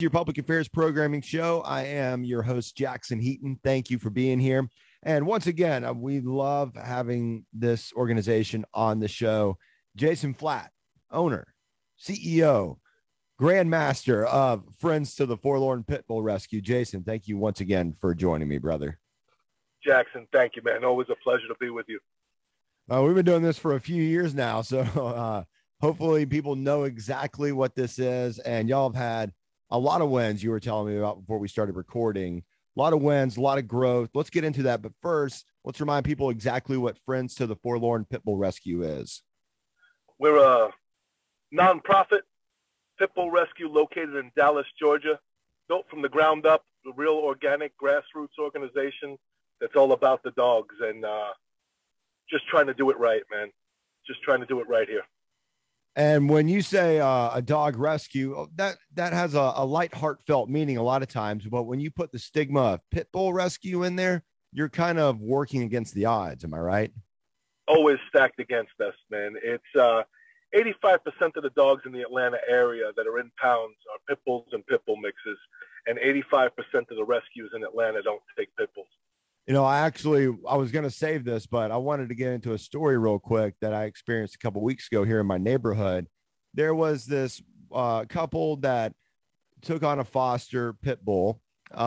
Your public affairs programming show. I am your host, Jackson Heaton. Thank you for being here. And once again, we love having this organization on the show. Jason Flatt, owner, CEO, Grandmaster of Friends to the Forlorn Pitbull Rescue. Jason, thank you once again for joining me, brother. Jackson, thank you, man. Always a pleasure to be with you. We've been doing this for a few years now, so hopefully people know exactly what this is. And y'all have had a lot of wins you were telling me about before we started recording. A lot of wins, a lot of growth. Let's get into that. But first, let's remind people exactly what Friends to the Forlorn Pitbull Rescue is. We're a nonprofit pitbull rescue located in Dallas, Georgia, built from the ground up, a real organic grassroots organization that's all about the dogs and just trying to do it right, man. Just trying to do it right here. And when you say a dog rescue, that has a light, heartfelt meaning a lot of times. But when you put the stigma of pit bull rescue in there, you're kind of working against the odds. Am I right? Always stacked against us, man. It's 85% of the dogs in the Atlanta area that are in pounds are pit bulls and pit bull mixes, and 85% of the rescues in Atlanta don't take pit bulls. You know, I was going to save this, but I wanted to get into a story real quick that I experienced a couple weeks ago here in my neighborhood. There was this couple that took on a foster pit bull,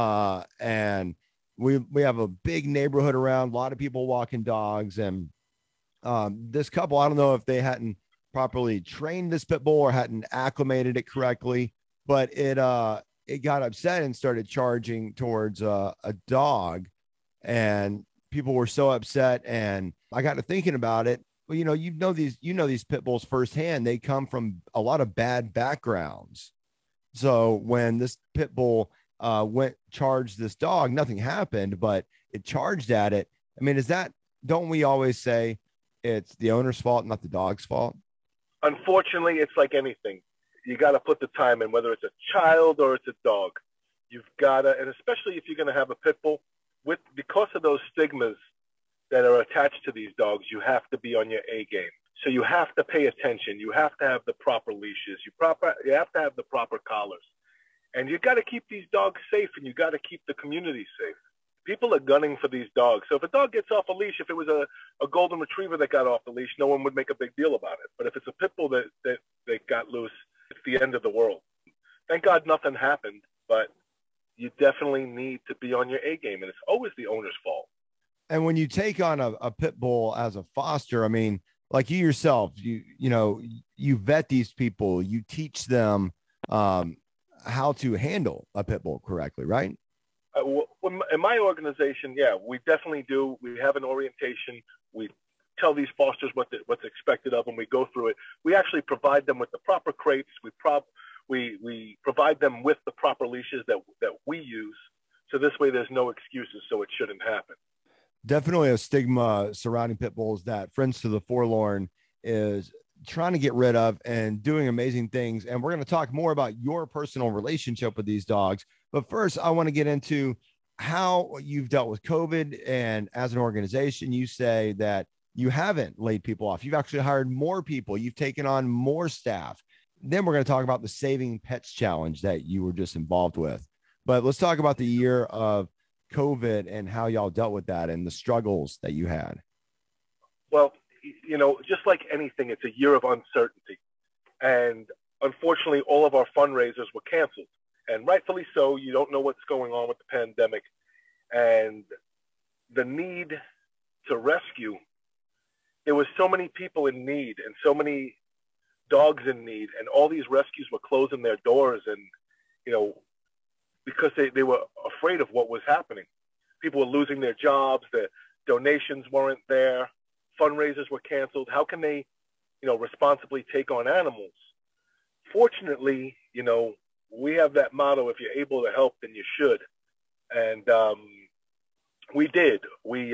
and we have a big neighborhood around, a lot of people walking dogs, and this couple, I don't know if they hadn't properly trained this pit bull or hadn't acclimated it correctly, but it got upset and started charging towards a dog. And people were so upset, and I got to thinking about it. Well, you know these pit bulls firsthand. They come from a lot of bad backgrounds. So when this pit bull charged this dog, nothing happened, but it charged at it. I mean, don't we always say it's the owner's fault, not the dog's fault? Unfortunately, it's like anything. You got to put the time in, whether it's a child or it's a dog. You've got to, and especially if you're going to have a pit bull, because of those stigmas that are attached to these dogs, you have to be on your A game. So you have to pay attention. You have to have the proper leashes. You have to have the proper collars. And you got to keep these dogs safe, and you got to keep the community safe. People are gunning for these dogs. So if a dog gets off a leash, if it was a golden retriever that got off the leash, no one would make a big deal about it. But if it's a pit bull that got loose, it's the end of the world. Thank God nothing happened, but you definitely need to be on your A game, and it's always the owner's fault. And when you take on a pit bull as a foster, I mean, like you yourself, you vet these people, you teach them how to handle a pit bull correctly, right? In my organization, yeah, we definitely do. We have an orientation. We tell these fosters what's expected of them. We go through it. We actually provide them with the proper crates. We provide them with the proper leashes that we use. So this way there's no excuses, so it shouldn't happen. Definitely a stigma surrounding pit bulls that Friends to the Forlorn is trying to get rid of and doing amazing things. And we're going to talk more about your personal relationship with these dogs. But first, I want to get into how you've dealt with COVID. And as an organization, you say that you haven't laid people off. You've actually hired more people. You've taken on more staff. Then we're going to talk about the Saving Pets Challenge that you were just involved with. But let's talk about the year of COVID and how y'all dealt with that and the struggles that you had. Well, just like anything, it's a year of uncertainty. And unfortunately, all of our fundraisers were canceled. And rightfully so. You don't know what's going on with the pandemic. And the need to rescue, there was so many people in need and so many dogs in need, and all these rescues were closing their doors, and because they were afraid of what was happening. People were losing their jobs, the donations weren't there, fundraisers were canceled. How can they responsibly take on animals? Fortunately, we have that motto: if you're able to help, then you should. And we did. We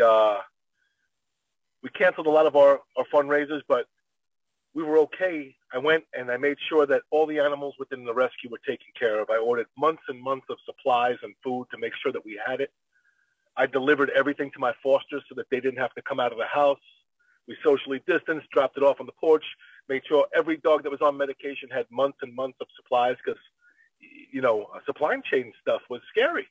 canceled a lot of our fundraisers, but we were okay. I went and I made sure that all the animals within the rescue were taken care of. I ordered months and months of supplies and food to make sure that we had it. I delivered everything to my fosters so that they didn't have to come out of the house. We socially distanced, dropped it off on the porch, made sure every dog that was on medication had months and months of supplies, because supply chain stuff was scary.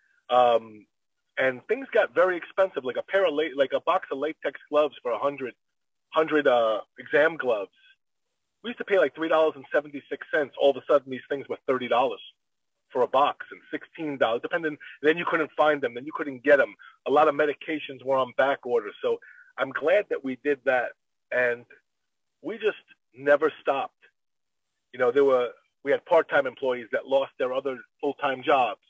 And things got very expensive, like a box of latex gloves for 100 exam gloves. We used to pay like $3.76. All of a sudden, these things were $30 for a box and $16, depending. Then you couldn't find them. Then you couldn't get them. A lot of medications were on back order. So I'm glad that we did that. And we just never stopped. We had part-time employees that lost their other full-time jobs.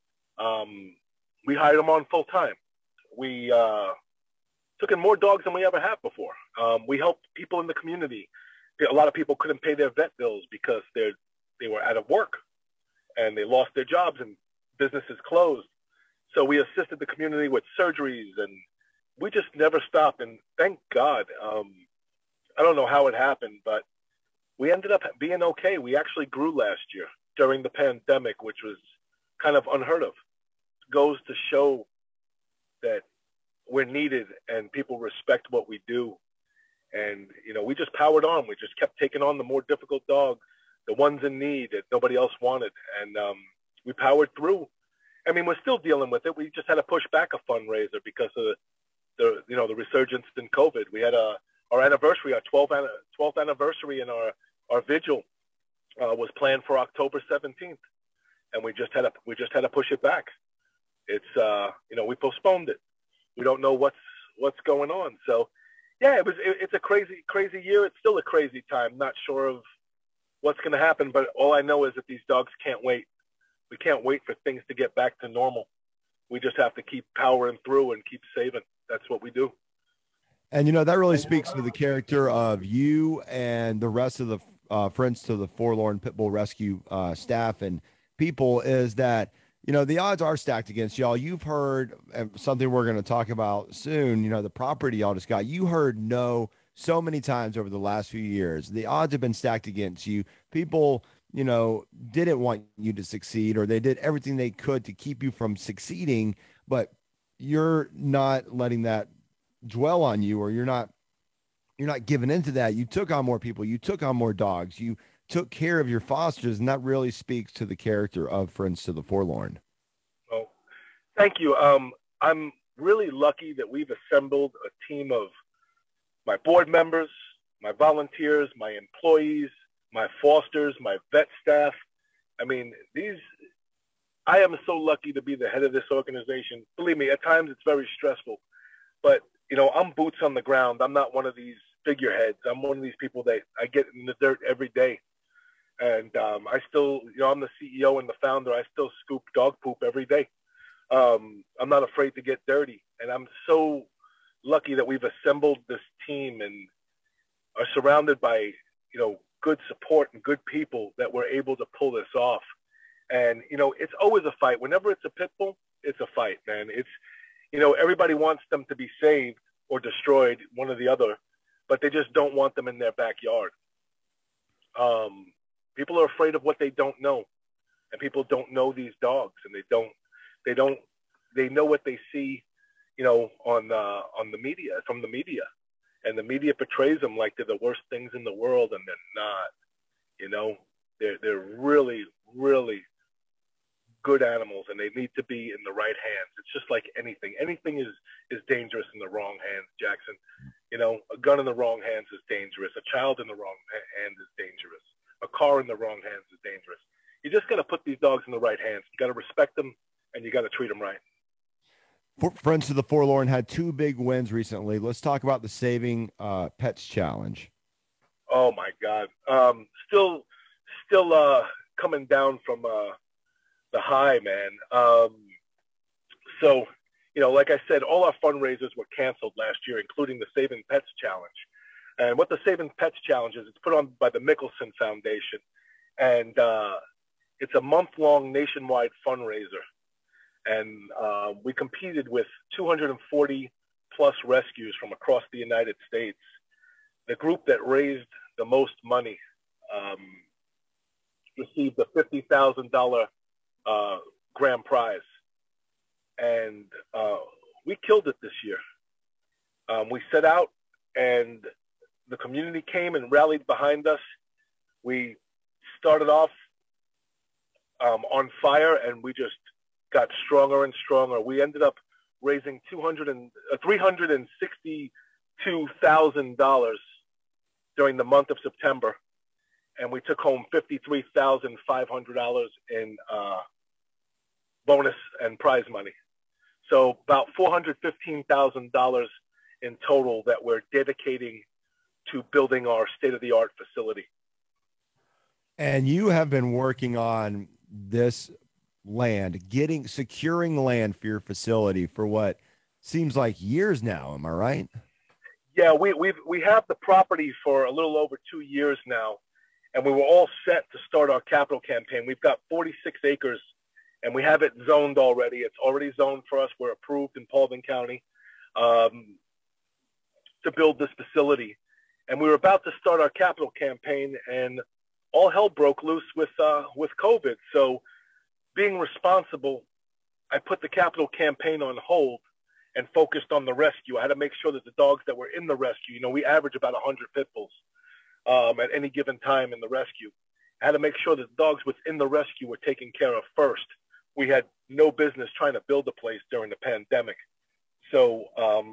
We hired them on full-time. We took in more dogs than we ever have before. We helped people in the community. A lot of people couldn't pay their vet bills because they were out of work and they lost their jobs and businesses closed. So we assisted the community with surgeries, and we just never stopped. And thank God, I don't know how it happened, but we ended up being okay. We actually grew last year during the pandemic, which was kind of unheard of. It goes to show that we're needed and people respect what we do. And, we just powered on. We just kept taking on the more difficult dogs, the ones in need that nobody else wanted. And we powered through. I mean, we're still dealing with it. We just had to push back a fundraiser because of the resurgence in COVID. We had our anniversary, our 12th anniversary, and our vigil was planned for October 17th. And we just had to push it back. It's, we postponed it. We don't know what's going on. So, yeah, it's a crazy year. It's still a crazy time. Not sure of what's going to happen, but all I know is that these dogs can't wait. We can't wait for things to get back to normal. We just have to keep powering through and keep saving. That's what we do. And, that really speaks to the character of you and the rest of the Friends to the Forlorn Pit Bull Rescue staff and people, is that, the odds are stacked against y'all. You've heard something we're going to talk about soon, the property y'all just got. You heard no so many times over the last few years. The odds have been stacked against you. People, didn't want you to succeed, or they did everything they could to keep you from succeeding, but you're not letting that dwell on you, or you're not giving into that. You took on more people. You took on more dogs. You took care of your fosters, and that really speaks to the character of Friends to the Forlorn. Oh, thank you. I'm really lucky that we've assembled a team of my board members, my volunteers, my employees, my fosters, my vet staff. I mean, I am so lucky to be the head of this organization. Believe me, at times it's very stressful, but I'm boots on the ground. I'm not one of these figureheads. I'm one of these people that I get in the dirt every day. And I still, I'm the CEO and the founder. I still scoop dog poop every day. I'm not afraid to get dirty. And I'm so lucky that we've assembled this team and are surrounded by, good support and good people that we're able to pull this off. And, it's always a fight. Whenever it's a pit bull, it's a fight, man. It's, everybody wants them to be saved or destroyed, one or the other, but they just don't want them in their backyard. People are afraid of what they don't know, and people don't know these dogs, and they know what they see, on the media, from the media, and the media portrays them like they're the worst things in the world, and they're not. They're really, really good animals, and they need to be in the right hands. It's just like anything. Anything is dangerous in the wrong hands, Jackson. A gun in the wrong hands is dangerous. A child in the wrong hand is dangerous. A car in the wrong hands is dangerous. You just got to put these dogs in the right hands. You got to respect them, and you got to treat them right. Friends to the Forlorn had 2 big wins recently. Let's talk about the Saving Pets Challenge. Oh my God! Still coming down from the high, man. So, like I said, all our fundraisers were canceled last year, including the Saving Pets Challenge. And what the Saving Pets Challenge is, it's put on by the Mickelson Foundation, and it's a month-long nationwide fundraiser. And we competed with 240 plus rescues from across the United States. The group that raised the most money received a $50,000 grand prize. And we killed it this year. We set out, and the community came and rallied behind us. We started off on fire, and we just got stronger and stronger. We ended up raising $362,000 during the month of September, and we took home $53,500 in bonus and prize money. So about $415,000 in total that we're dedicating to building our state-of-the-art facility. And you have been working on this land, securing land for your facility for what seems like years now. Am I right? Yeah, we have the property for a little over 2 years now, and we were all set to start our capital campaign. We've got 46 acres, and we have it zoned already. It's already zoned for us. We're approved in Paulding County to build this facility. And we were about to start our capital campaign, and all hell broke loose with COVID. So being responsible, I put the capital campaign on hold and focused on the rescue. I had to make sure that the dogs that were in the rescue, we average about 100 pit bulls at any given time in the rescue. I had to make sure that the dogs within the rescue were taken care of first. We had no business trying to build a place during the pandemic. So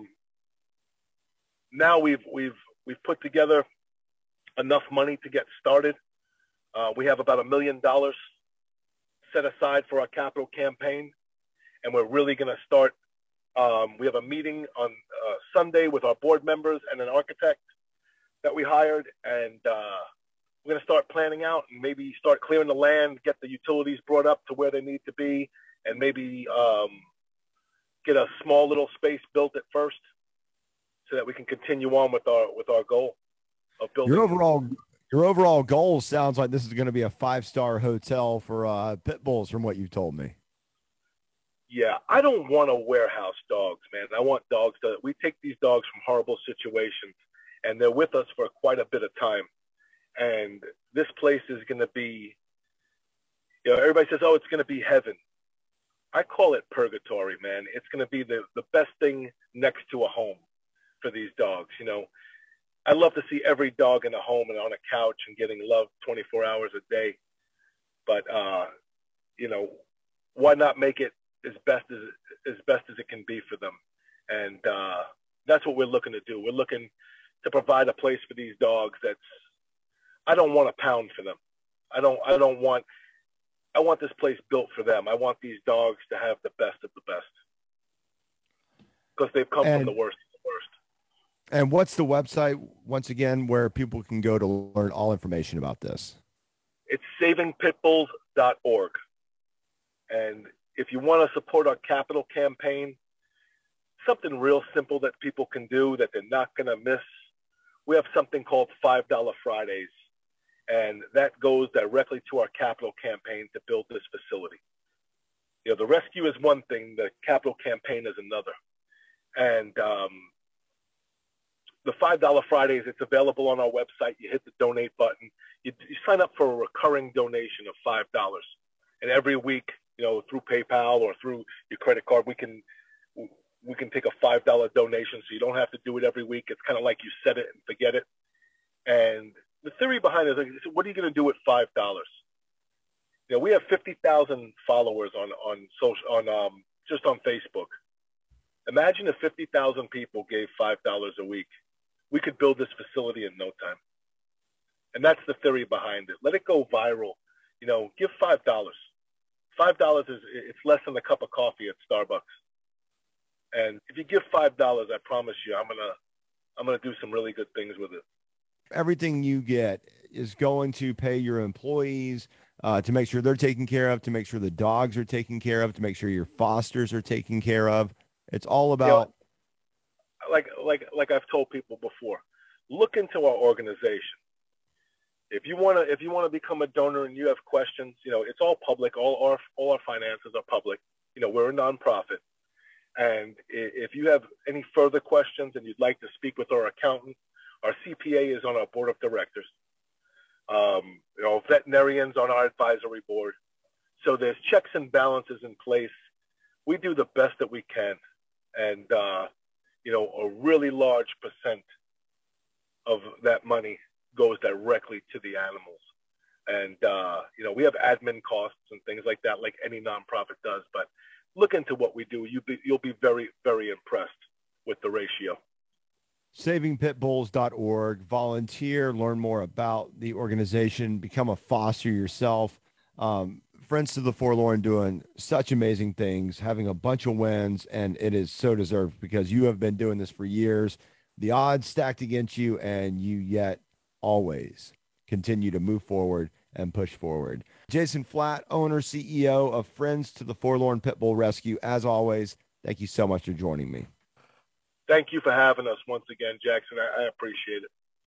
now we've put together enough money to get started. We have about $1 million set aside for our capital campaign, and we're really going to start. We have a meeting on Sunday with our board members and an architect that we hired, and we're going to start planning out and maybe start clearing the land, get the utilities brought up to where they need to be, and maybe get a small little space built at first so that we can continue on with our goal of building. Your overall goal sounds like this is going to be a 5-star hotel for pit bulls from what you've told me. Yeah, I don't want to warehouse dogs, man. I want dogs we take these dogs from horrible situations, and they're with us for quite a bit of time. And this place is going to be, everybody says, oh, it's going to be heaven. I call it purgatory, man. It's going to be the best thing next to a home for these dogs. I love to see every dog in a home and on a couch and getting loved 24 hours a day. But, why not make it as best as it can be for them? And that's what we're looking to do. We're looking to provide a place for these dogs I don't want a pound for them. I want this place built for them. I want these dogs to have the best of the best because they've come from the worst of the worst. And what's the website, once again, where people can go to learn all information about this? It's savingpitbulls.org. And if you want to support our capital campaign, something real simple that people can do that they're not going to miss, we have something called $5 Fridays. And that goes directly to our capital campaign to build this facility. The rescue is one thing, the capital campaign is another. And the $5 Fridays, it's available on our website. You hit the donate button. You sign up for a recurring donation of $5. And every week, through PayPal or through your credit card, we can take a $5 donation, so you don't have to do it every week. It's kind of like you set it and forget it. And the theory behind it is, what are you going to do with $5? We have 50,000 followers on just on Facebook. Imagine if 50,000 people gave $5 a week. We could build this facility in no time. And that's the theory behind it. Let it go viral. Give $5. $5 it's less than a cup of coffee at Starbucks. And if you give $5, I promise you, I'm gonna do some really good things with it. Everything you get is going to pay your employees to make sure they're taken care of, to make sure the dogs are taken care of, to make sure your fosters are taken care of. It's all about, like I've told people before, look into our organization. If you want to become a donor and you have questions, it's all public. All our finances are public. We're a nonprofit. And if you have any further questions and you'd like to speak with our accountant, our CPA is on our board of directors. Veterinarians on our advisory board. So there's checks and balances in place. We do the best that we can. And, a really large percent of that money goes directly to the animals. And, we have admin costs and things like that, like any nonprofit does. But look into what we do. You'll be very, very impressed with the ratio. SavingPitBulls.org. Volunteer, learn more about the organization, become a foster yourself. Friends to the Forlorn doing such amazing things, having a bunch of wins, and it is so deserved because you have been doing this for years. The odds stacked against you, and you yet always continue to move forward and push forward. Jason Flatt, owner, CEO of Friends to the Forlorn Pitbull Rescue. As always, thank you so much for joining me. Thank you for having us once again, Jackson. I appreciate it.